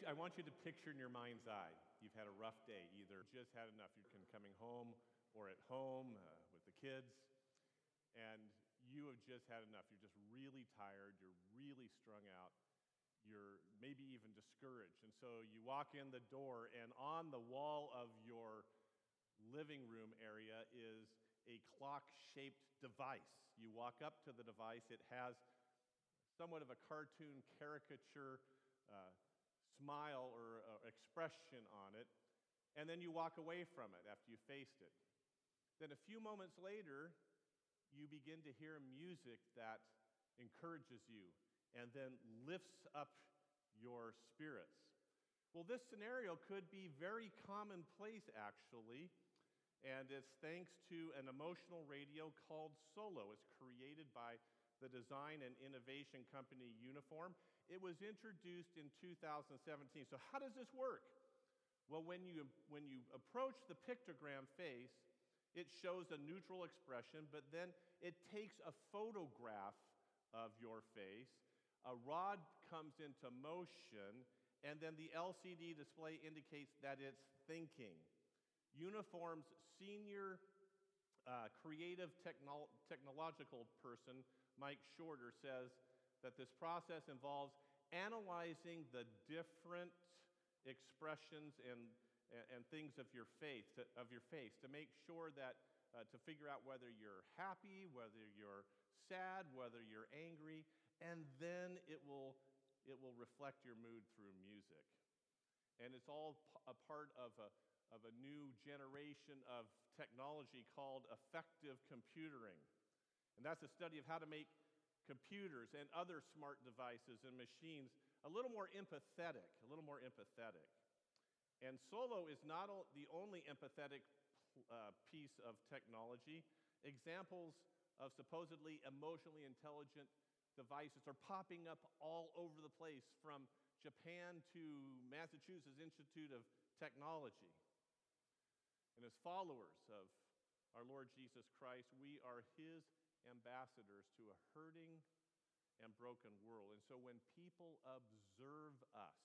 I want you to picture in your mind's eye, you've had a rough day, either just had enough, you're coming home or at home with the kids, and you have just had enough. You're just really tired, you're really strung out, you're maybe even discouraged. And so you walk in the door, and on the wall of your living room area is a clock-shaped device. You walk up to the device, it has somewhat of a cartoon caricature smile or expression on it, and then you walk away from it after you faced it. Then a few moments later, you begin to hear music that encourages you and then lifts up your spirits. Well, this scenario could be very commonplace, actually, and it's thanks to an emotional radio called Solo. It's created by the design and innovation company Uniform. It was introduced in 2017. So how does this work? Well, when you approach the pictogram face, it shows a neutral expression, but then it takes a photograph of your face. A rod comes into motion, and then the LCD display indicates that it's thinking. Uniform's senior creative technological person, Mike Shorter, says that this process involves analyzing the different expressions and things of your face to make sure that to figure out whether you're happy, whether you're sad, whether you're angry, and then it will reflect your mood through music. And it's all a part of a new generation of technology called affective computing. And that's a study of how to make computers and other smart devices and machines a little more empathetic. And Solo is not the only empathetic piece of technology. Examples of supposedly emotionally intelligent devices are popping up all over the place, from Japan to Massachusetts Institute of Technology. And as followers of our Lord Jesus Christ, we are His ambassadors to a hurting and broken world. And so when people observe us,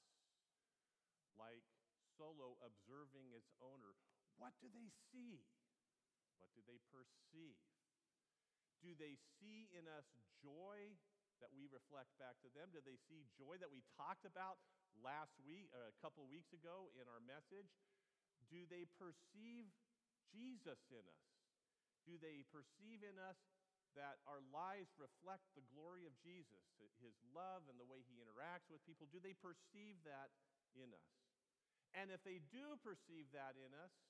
like Solo observing its owner, what do they see? What do they perceive? Do they see in us joy that we reflect back to them? Do they see joy that we talked about last week, a couple of weeks ago in our message? Do they perceive Jesus in us? Do they perceive in us that our lives reflect the glory of Jesus, His love and the way He interacts with people? Do they perceive that in us? And if they do perceive that in us,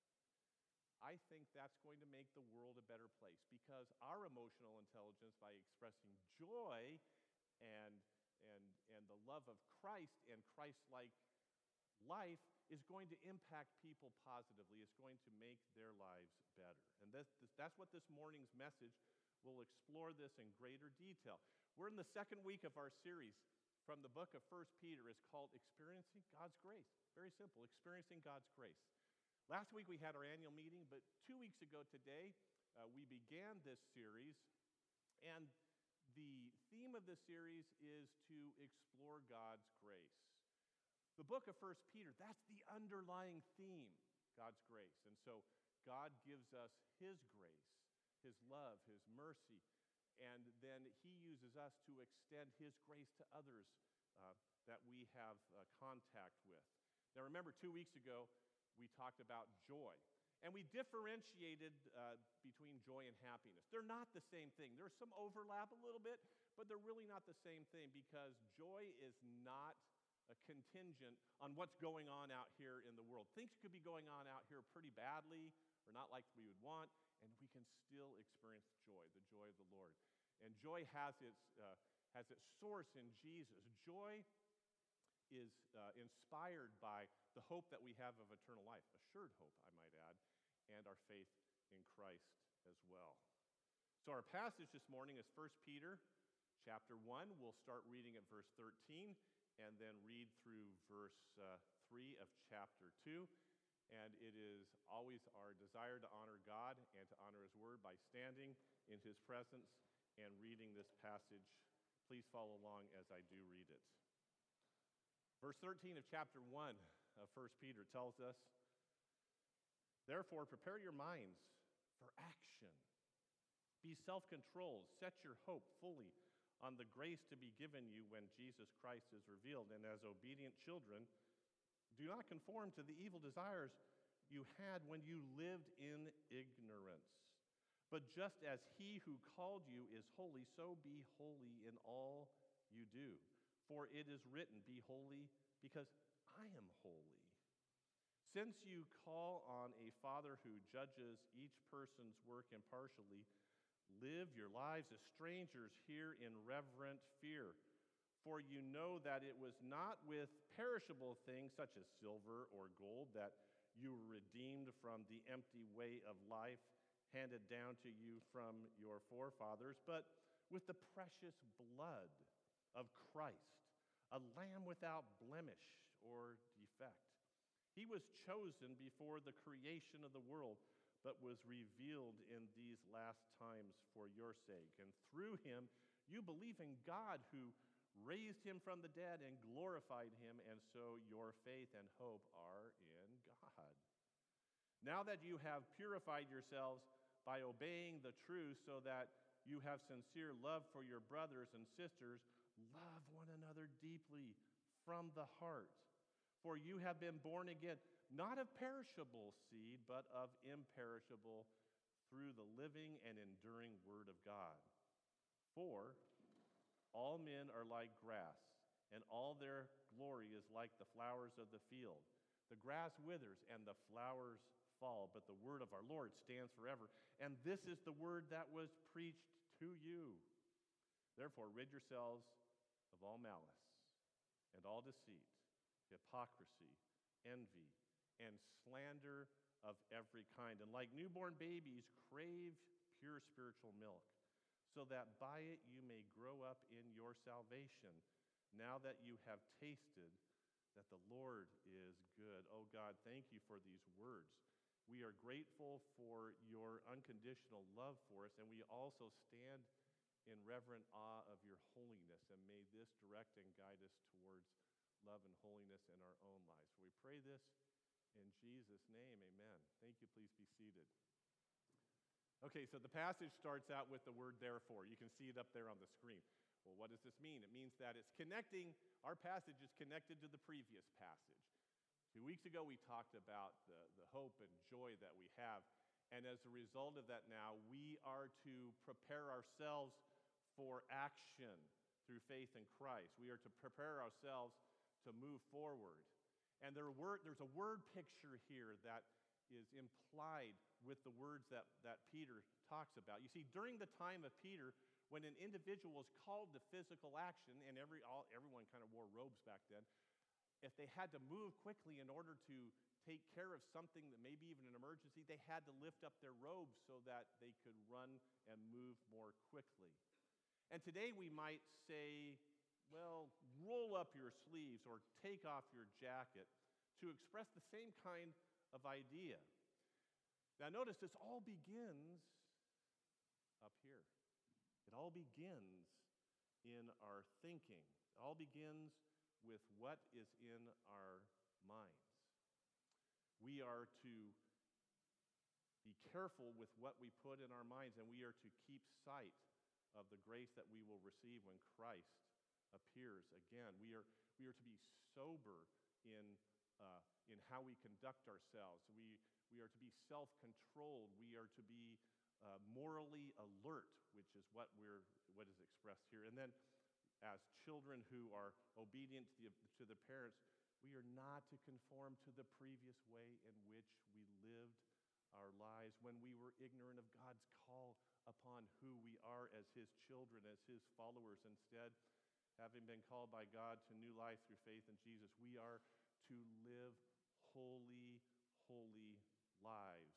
I think that's going to make the world a better place, because our emotional intelligence, by expressing joy and the love of Christ and Christ-like life, is going to impact people positively. It's going to make their lives better. And that's what this morning's message will explore, this in greater detail. We're in the second week of our series from the book of 1 Peter. It's called Experiencing God's Grace. Very simple, Experiencing God's Grace. Last week we had our annual meeting, but 2 weeks ago today, we began this series, and the theme of this series is to explore God's grace. The book of 1 Peter, that's the underlying theme, God's grace. And so God gives us His grace, His love, His mercy, and then He uses us to extend His grace to others that we have contact with. Now remember, 2 weeks ago, we talked about joy. And we differentiated between joy and happiness. They're not the same thing. There's some overlap a little bit, but they're really not the same thing, because joy is not a contingent on what's going on out here in the world. Things could be going on out here pretty badly or not like we would want, and we can still experience joy, the joy of the Lord. And joy has its source in Jesus. Joy is inspired by the hope that we have of eternal life, assured hope, I might add, and our faith in Christ as well. So our passage this morning is 1 Peter chapter 1. We'll start reading at verse 13 and then read through verse 3 of chapter 2. And it is always our desire to honor God and to honor His Word by standing in His presence and reading this passage. Please follow along as I do read it. Verse 13 of chapter 1 of 1 Peter tells us, therefore, prepare your minds for action. Be self-controlled. Set your hope fully on the grace to be given you when Jesus Christ is revealed. And as obedient children, do not conform to the evil desires you had when you lived in ignorance. But just as he who called you is holy, so be holy in all you do. For it is written, be holy because I am holy. Since you call on a Father who judges each person's work impartially, live your lives as strangers here in reverent fear. For you know that it was not with perishable things such as silver or gold that you were redeemed from the empty way of life handed down to you from your forefathers, but with the precious blood of Christ, a lamb without blemish or defect. He was chosen before the creation of the world, but was revealed in these last times for your sake. And through him, you believe in God who raised him from the dead and glorified him, and so your faith and hope are in God. Now that you have purified yourselves by obeying the truth so that you have sincere love for your brothers and sisters, love one another deeply from the heart. For you have been born again, not of perishable seed, but of imperishable, through the living and enduring word of God. For all men are like grass, and all their glory is like the flowers of the field. The grass withers and the flowers fall, but the word of our Lord stands forever. And this is the word that was preached to you. Therefore, rid yourselves of all malice and all deceit, hypocrisy, envy, and slander of every kind. And like newborn babies, crave pure spiritual milk, so that by it you may grow up in your salvation, now that you have tasted that the Lord is good. Oh God, thank you for these words. We are grateful for your unconditional love for us, and we also stand in reverent awe of your holiness, and may this direct and guide us towards love and holiness in our own lives. We pray this in Jesus' name, amen. Thank you. Please be seated. Okay, so the passage starts out with the word therefore. You can see it up there on the screen. Well, what does this mean? It means that it's connecting, our passage is connected to the previous passage. 2 weeks ago, we talked about the hope and joy that we have, and as a result of that now, we are to prepare ourselves for action through faith in Christ. We are to prepare ourselves to move forward. And there's a word picture here that is implied with the words that Peter talks about. You see, during the time of Peter, when an individual was called to physical action, and everyone kind of wore robes back then, if they had to move quickly in order to take care of something that maybe even an emergency, they had to lift up their robes so that they could run and move more quickly. And today we might say, well, roll up your sleeves or take off your jacket to express the same kind of idea. Now notice this all begins up here. It all begins in our thinking. It all begins with what is in our minds. We are to be careful with what we put in our minds, and we are to keep sight of the grace that we will receive when Christ appears again. We are to be sober in how we conduct ourselves. We are to be self-controlled. We are to be morally alert, which is what is expressed here. And then, as children who are obedient to the parents, we are not to conform to the previous way in which we lived our lives when we were ignorant of God's call upon who we are as his children, as his followers. Instead, having been called by God to new life through faith in Jesus, we are to live holy lives.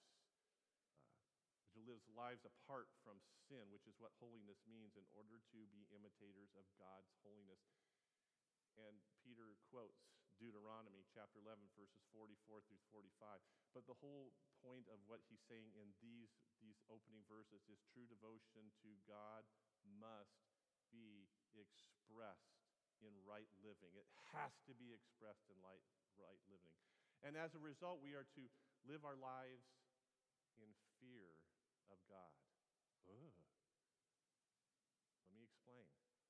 To live lives apart from sin, which is what holiness means, in order to be imitators of God's holiness. And Peter quotes Deuteronomy chapter 11, verses 44 through 45. But the whole point of what he's saying in these opening verses is true devotion to God must be expressed in right living. It has to be expressed in right living. And as a result, we are to live our lives in fear of God. Ugh. Let me explain.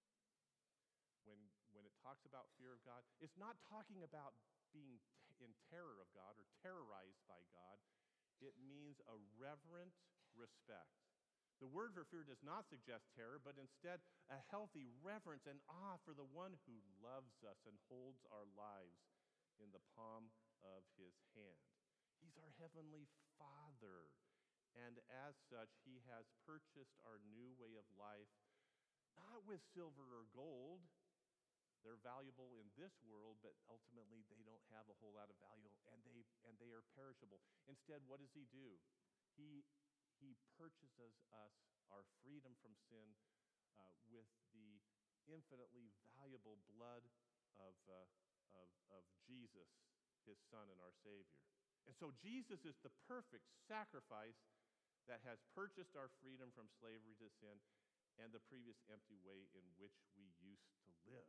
When it talks about fear of God, it's not talking about being in terror of God or terrorized by God. It means a reverent respect. The word for fear does not suggest terror, but instead a healthy reverence and awe for the one who loves us and holds our lives in the palm of his hand. He's our heavenly Father, and as such, he has purchased our new way of life, not with silver or gold. They're valuable in this world, but ultimately they don't have a whole lot of value, and they are perishable. Instead, what does he do? He purchases us our freedom from sin with the infinitely valuable blood of Jesus, his Son and our Savior. And so Jesus is the perfect sacrifice that has purchased our freedom from slavery to sin and the previous empty way in which we used to live.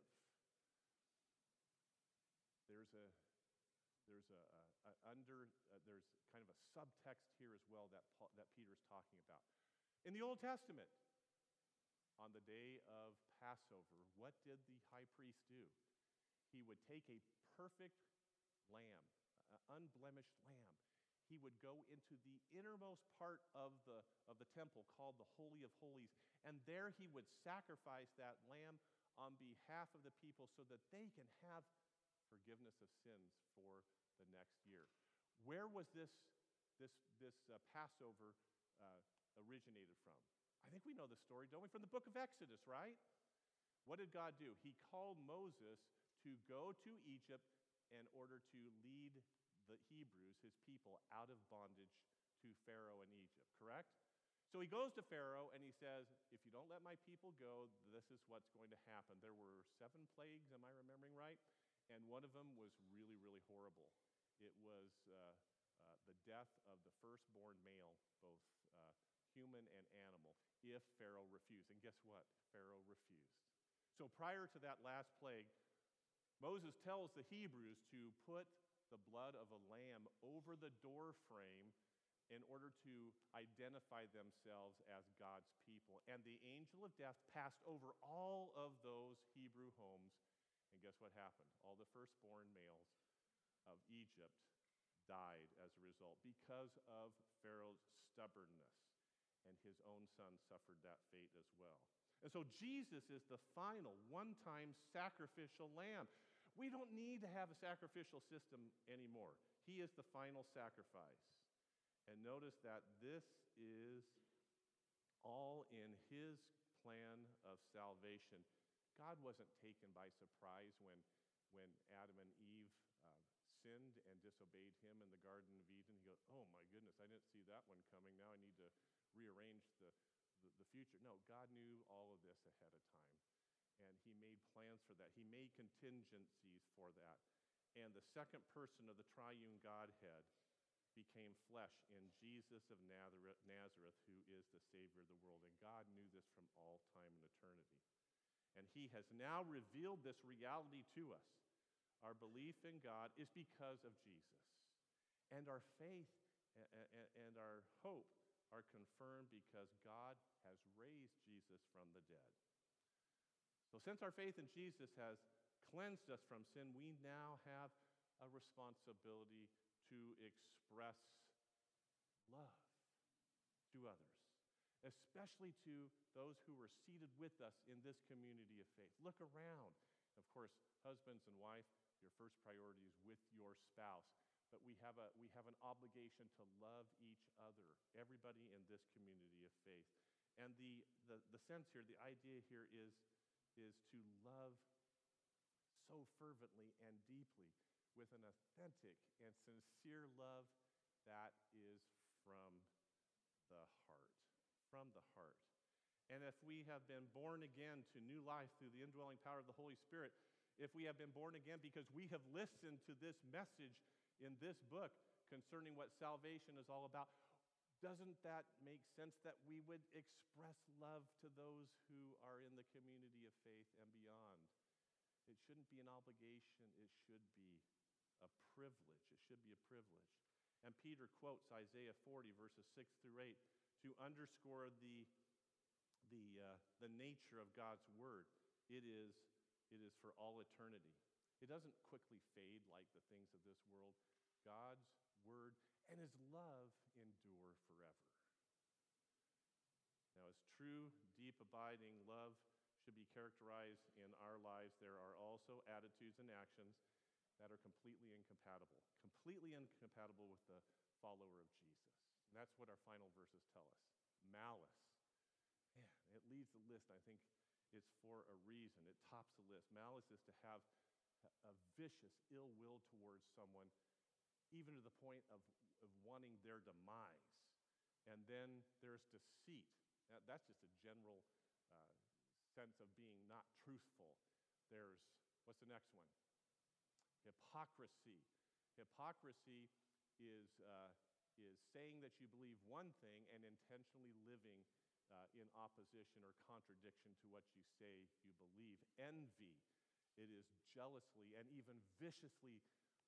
There's kind of a subtext here as well that Peter's talking about. In the Old Testament, on the day of Passover, what did the high priest do? He would take a perfect lamb, an unblemished lamb. He would go into the innermost part of the temple called the Holy of Holies, and there he would sacrifice that lamb on behalf of the people so that they can have forgiveness of sins for the next year. Where was this Passover originated from? I think we know the story, don't we? From the book of Exodus, right? What did God do? He called Moses to go to Egypt in order to lead the Hebrews, his people, out of bondage to Pharaoh in Egypt, correct? So he goes to Pharaoh and he says, if you don't let my people go, this is what's going to happen. There were 7 plagues, am I remembering right? And one of them was really, really horrible. It was the death of the firstborn male, both human and animal, if Pharaoh refused. And guess what? Pharaoh refused. So prior to that last plague, Moses tells the Hebrews to put the blood of a lamb over the door frame in order to identify themselves as God's people. And the angel of death passed over all of those Hebrew homes. And guess what happened? All the firstborn males of Egypt died as a result because of Pharaoh's stubbornness. And his own son suffered that fate as well. And so Jesus is the final one-time sacrificial lamb. We don't need to have a sacrificial system anymore. He is the final sacrifice. And notice that this is all in his plan of salvation. God wasn't taken by surprise when Adam and Eve sinned and disobeyed him in the Garden of Eden. He goes, oh my goodness, I didn't see that one coming. Now I need to rearrange the future. No, God knew all of this ahead of time. And he made plans for that. He made contingencies for that. And the second person of the triune Godhead became flesh in Jesus of Nazareth, who is the Savior of the world. And God knew this from all time and eternity. And he has now revealed this reality to us. Our belief in God is because of Jesus. And our faith and our hope are confirmed because God has raised Jesus from the dead. So since our faith in Jesus has cleansed us from sin, we now have a responsibility to express love to others, especially to those who are seated with us in this community of faith. Look around. Of course, husbands and wife, your first priority is with your spouse. But we have an obligation to love each other, everybody in this community of faith. And the sense here, the idea here is to love so fervently and deeply with an authentic and sincere love that is from the heart. From the heart. And if we have been born again to new life through the indwelling power of the Holy Spirit, if we have been born again because we have listened to this message in this book concerning what salvation is all about, doesn't that make sense that we would express love to those who are in the community of faith and beyond? It shouldn't be an obligation. It should be a privilege. It should be a privilege. And Peter quotes Isaiah 40, verses 6 through 8, to underscore the nature of God's word. It is for all eternity. It doesn't quickly fade like the things of this world. God's word and his love endure forever. Now, as true, deep, abiding love should be characterized in our lives, there are also attitudes and actions that are completely incompatible with the follower of Jesus. And that's what our final verses tell us. Malice. Man, it leads the list. I think it's for a reason. It tops the list. Malice is to have a vicious ill will towards someone, even to the point of wanting their demise. And then there's deceit. Now, that's just a general sense of being not truthful. There's, what's the next one? Hypocrisy. Hypocrisy is saying that you believe one thing and intentionally living in opposition or contradiction to what you say you believe. Envy. It is jealously and even viciously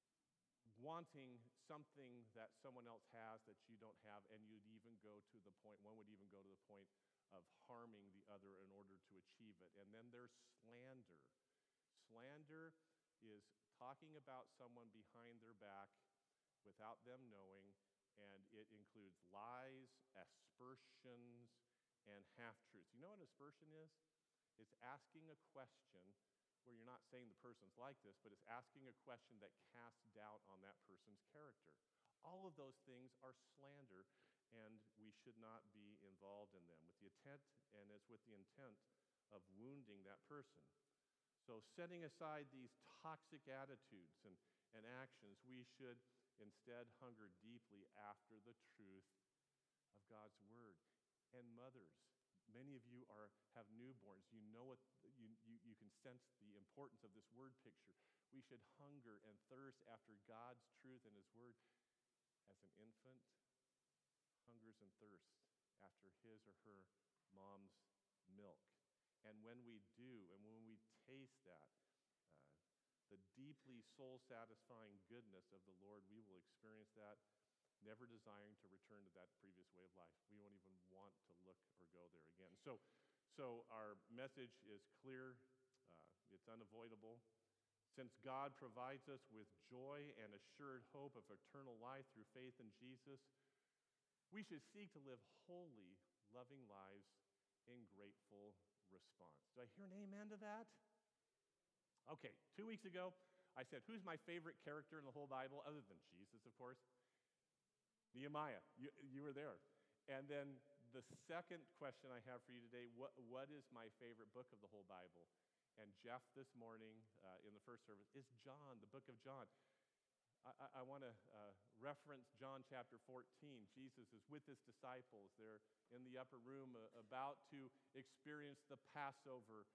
wanting something that someone else has that you don't have, and one would even go to the point of harming the other in order to achieve it. And then there's slander. Slander is talking about someone behind their back without them knowing, and it includes lies, aspersions, and half-truths. You know what aspersion is? It's asking a question where you're not saying the person's like this, but it's asking a question that casts doubt on that person's character. All of those things are slander, and we should not be involved in them with the intent, and it's with the intent of wounding that person. So setting aside these toxic attitudes and actions, we should instead hunger deeply after the truth of God's word. And mothers, many of you have newborns. You know what you can sense the importance of this word picture. We should hunger and thirst after God's truth and his word as an infant hungers and thirsts after his or her mom's milk. And when we do, and when we taste that, the deeply soul-satisfying goodness of the Lord, we will experience that, never desiring to return to that previous way of life. We won't even want to look or go there again. So our message is clear. It's unavoidable. Since God provides us with joy and assured hope of eternal life through faith in Jesus, we should seek to live holy, loving lives in grateful response. Do I hear an amen to that? Okay, 2 weeks ago, I said, who's my favorite character in the whole Bible, other than Jesus, of course? Nehemiah. You were there. And then the second question I have for you today, what is my favorite book of the whole Bible? And Jeff this morning in the first service is John, the book of John. I want to reference John chapter 14. Jesus is with his disciples. They're in the upper room about to experience the Passover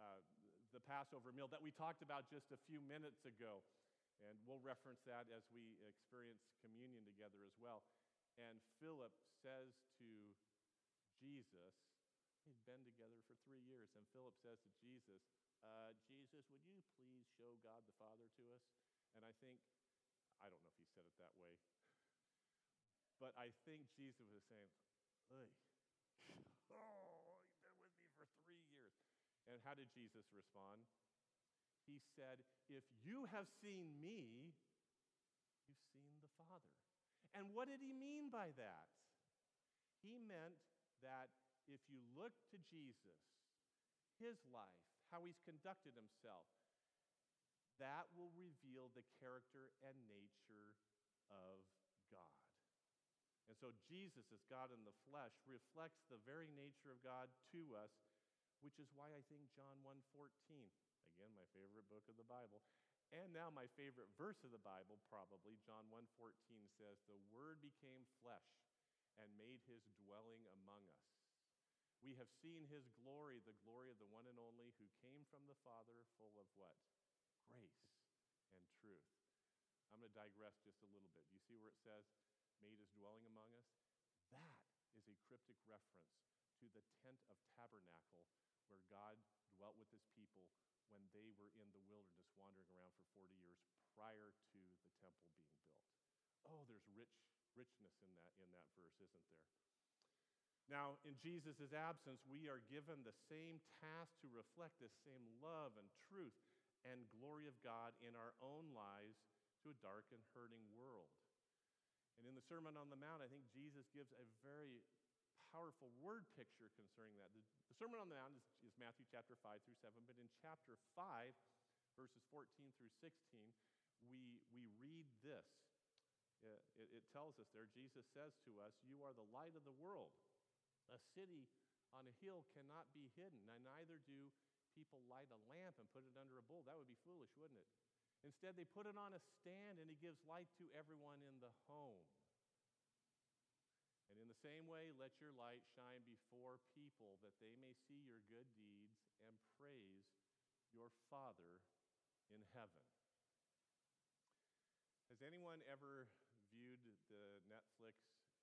meal that we talked about just a few minutes ago. And we'll reference that as we experience communion together as well. And Philip says to Jesus, they'd been together for 3 years, and Philip says to Jesus, Jesus, would you please show God the Father to us? And I don't know if he said it that way, but I think Jesus was saying, hey, you've been with me for 3 years. And how did Jesus respond? He said, if you have seen me, you've seen the Father. And what did he mean by that? He meant that if you look to Jesus, his life, how he's conducted himself, that will reveal the character and nature of God. And so Jesus, as God in the flesh, reflects the very nature of God to us, which is why I think John 1:14, again, my favorite book of the Bible, and now my favorite verse of the Bible, probably, John 1:14 says, the Word became flesh and made his dwelling among us. We have seen his glory, the glory of the one and only who came from the Father, full of what? Grace and truth. I'm going to digress just a little bit. Do you see where it says, made his dwelling among us? That is a cryptic reference to the tent of tabernacle where God dwelt with his people when they were in the wilderness wandering around for 40 years prior to the temple being built. Oh, there's richness in that verse, isn't there? Now, in Jesus' absence, we are given the same task to reflect this same love and truth and glory of God in our own lives to a dark and hurting world. And in the Sermon on the Mount, I think Jesus gives a very powerful word picture concerning that. The Sermon on the Mount is Matthew chapter 5 through 7, but in chapter 5, verses 14 through 16, we read this. It tells us there, Jesus says to us, "You are the light of the world. A city on a hill cannot be hidden, and neither do people light a lamp and put it under a bowl." That would be foolish, wouldn't it? Instead, they put it on a stand, and it gives light to everyone in the home. And in the same way, let your light shine before people, that they may see your good deeds and praise your Father in heaven. Has anyone ever viewed the Netflix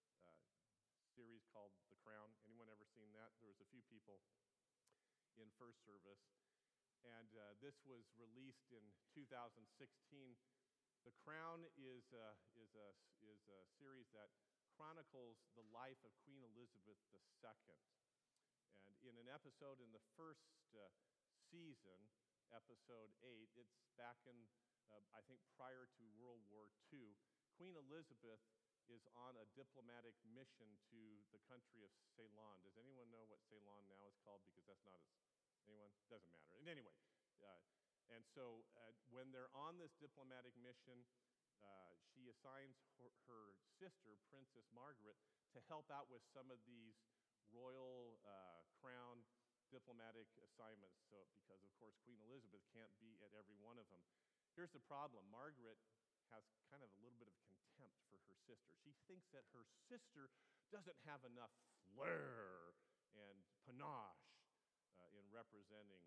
series called The Crown? Anyone ever seen that? There was a few people in first service. And this was released in 2016. The Crown is a series that chronicles the life of Queen Elizabeth II. And in an episode in the first season, episode 8, it's back in, I think, prior to World War II, Queen Elizabeth is on a diplomatic mission to the country of Ceylon. Does anyone know what Ceylon now is called? Because that's not as... Anyone? Doesn't matter. And anyway, and so when they're on this diplomatic mission, she assigns her sister, Princess Margaret, to help out with some of these royal crown diplomatic assignments. So, because of course Queen Elizabeth can't be at every one of them. Here's the problem: Margaret has kind of a little bit of contempt for her sister. She thinks that her sister doesn't have enough flair and panache in representing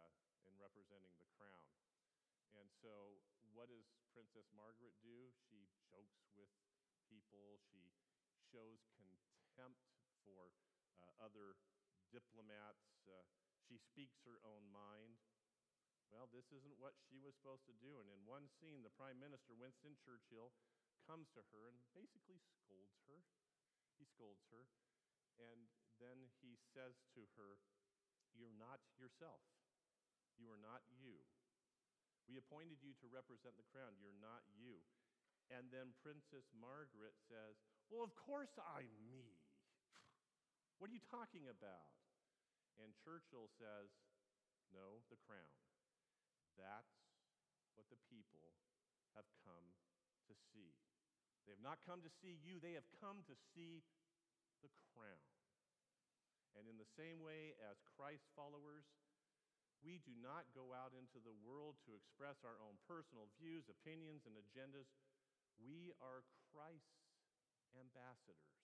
the crown. And so what does Princess Margaret do? She jokes with people. She shows contempt for other diplomats. She speaks her own mind. Well, this isn't what she was supposed to do. And in one scene, the Prime Minister, Winston Churchill, comes to her and basically scolds her. He scolds her. And then he says to her, "You're not yourself. You are not you. We appointed you to represent the crown. You're not you." And then Princess Margaret says, "Well, of course I'm me. What are you talking about?" And Churchill says, "No, the crown. That's what the people have come to see. They have not come to see you. They have come to see the crown." And in the same way as Christ followers, we do not go out into the world to express our own personal views, opinions, and agendas. We are Christ's ambassadors.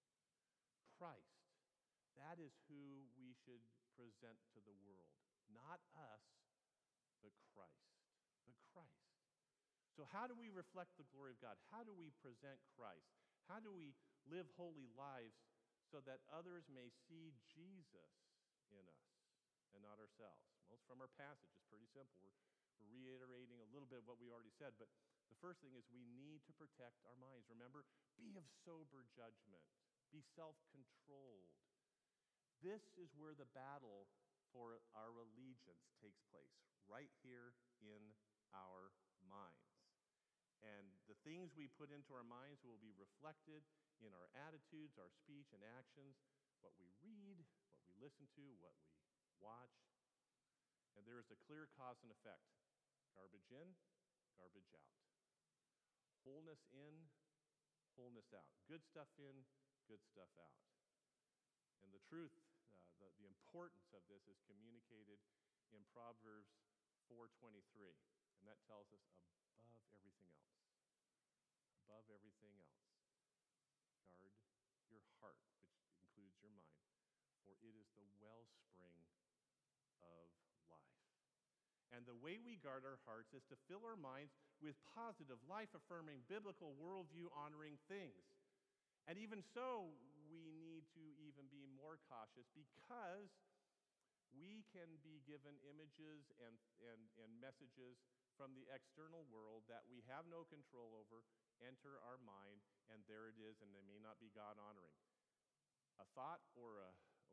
Christ, that is who we should present to the world. Not us, but Christ. But Christ. So how do we reflect the glory of God? How do we present Christ? How do we live holy lives so that others may see Jesus in us and not ourselves? Well, it's from our passage. It's pretty simple. We're reiterating a little bit of what we already said, but the first thing is we need to protect our minds. Remember, be of sober judgment. Be self-controlled. This is where the battle for our allegiance takes place, right here in our minds. And the things we put into our minds will be reflected in our attitudes, our speech, and actions, what we read, what we listen to, what we watch. And there is a clear cause and effect. Garbage in, garbage out. Wholeness in, wholeness out. Good stuff in, good stuff out. And the truth, the importance of this is communicated in Proverbs 4:23. And that tells us above everything else. Above everything else. Guard your heart, which includes your mind, for it is the wellspring of life. And the way we guard our hearts is to fill our minds with positive, life-affirming, biblical, worldview-honoring things. And even so, we need to even be more cautious because we can be given images and messages from the external world that we have no control over, enter our mind, and there it is, and they may not be God-honoring. A thought or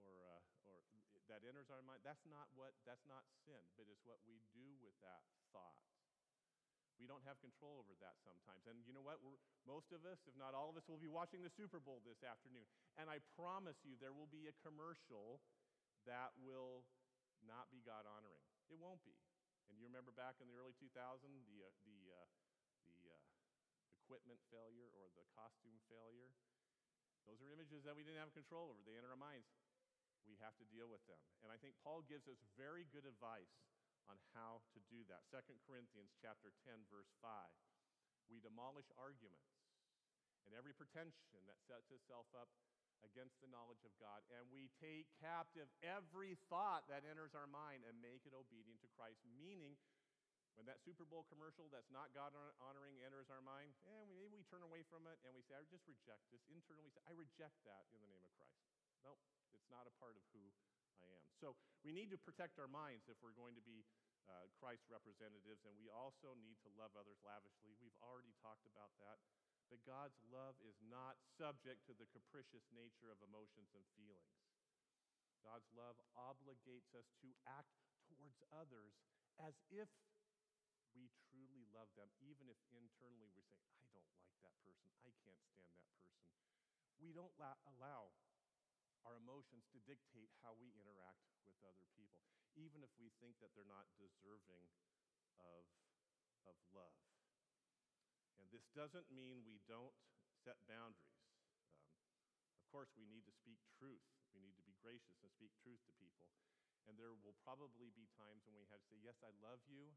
that enters our mind, that's not sin, but it's what we do with that thought. We don't have control over that sometimes. And you know what? Most of us, if not all of us, will be watching the Super Bowl this afternoon. And I promise you there will be a commercial that will not be God-honoring. It won't be. And you remember back in the early 2000s, the equipment failure or the costume failure? Those are images that we didn't have control over. They enter our minds. We have to deal with them. And I think Paul gives us very good advice on how to do that. 2 Corinthians chapter 10, verse 5. We demolish arguments and every pretension that sets itself up against the knowledge of God, and we take captive every thought that enters our mind and make it obedient to Christ. Meaning, when that Super Bowl commercial that's not God-honoring enters our mind, maybe we turn away from it and we say, I just reject this. Internally, we say, I reject that in the name of Christ. Nope, it's not a part of who I am. So we need to protect our minds if we're going to be Christ's representatives, and we also need to love others lavishly. We've already talked about that. But God's love is not subject to the capricious nature of emotions and feelings. God's love obligates us to act towards others as if we truly love them, even if internally we say, I don't like that person, I can't stand that person. We don't allow our emotions to dictate how we interact with other people, even if we think that they're not deserving of love. And this doesn't mean we don't set boundaries. Of course, we need to speak truth. We need to be gracious and speak truth to people. And there will probably be times when we have to say, yes, I love you.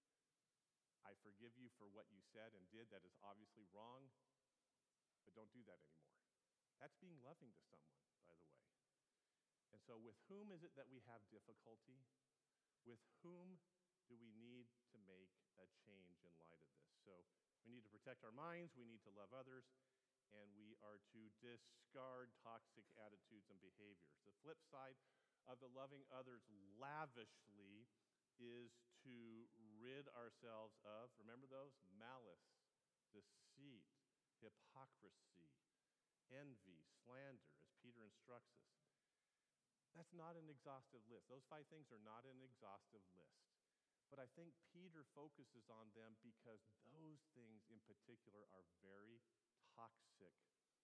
I forgive you for what you said and did that is obviously wrong, but don't do that anymore. That's being loving to someone, by the way. And so with whom is it that we have difficulty? With whom do we need to make a change in light of this? So we need to protect our minds, we need to love others, and we are to discard toxic attitudes and behaviors. The flip side of the loving others lavishly is to rid ourselves of, remember those? Malice, deceit, hypocrisy, envy, slander, as Peter instructs us. That's not an exhaustive list. Those 5 things are not an exhaustive list. But I think Peter focuses on them because those things in particular are very toxic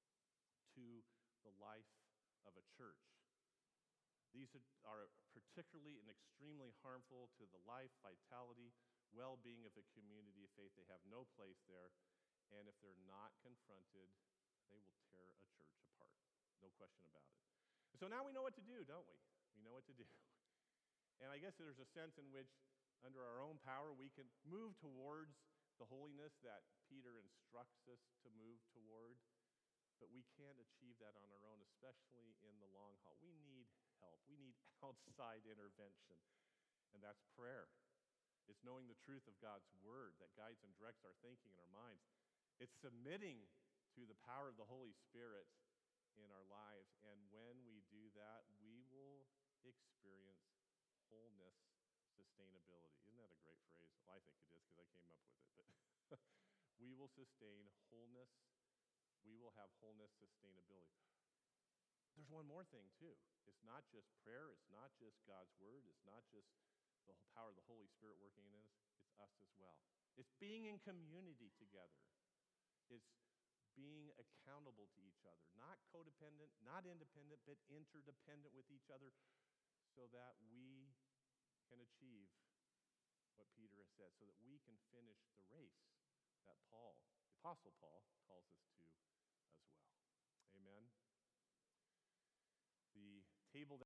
to the life of a church. These are particularly and extremely harmful to the life, vitality, well-being of a community of faith. They have no place there, and if they're not confronted, they will tear a church apart. No question about it. So now we know what to do, don't we? We know what to do. And I guess there's a sense in which, under our own power, we can move towards the holiness that Peter instructs us to move toward, but we can't achieve that on our own, especially in the long haul. We need help. We need outside intervention, and that's prayer. It's knowing the truth of God's word that guides and directs our thinking and our minds. It's submitting to the power of the Holy Spirit in our lives, and when we do that, we will experience wholeness, sustainability. Isn't that a great phrase? Well, I think it is because I came up with it, but we will sustain wholeness. We will have wholeness, sustainability. There's one more thing, too. It's not just prayer. It's not just God's word. It's not just the power of the Holy Spirit working in us. It's us as well. It's being in community together. It's being accountable to each other, not codependent, not independent, but interdependent with each other so that we can achieve what Peter has said, so that we can finish the race that Paul, the Apostle Paul, calls us to as well. Amen. The table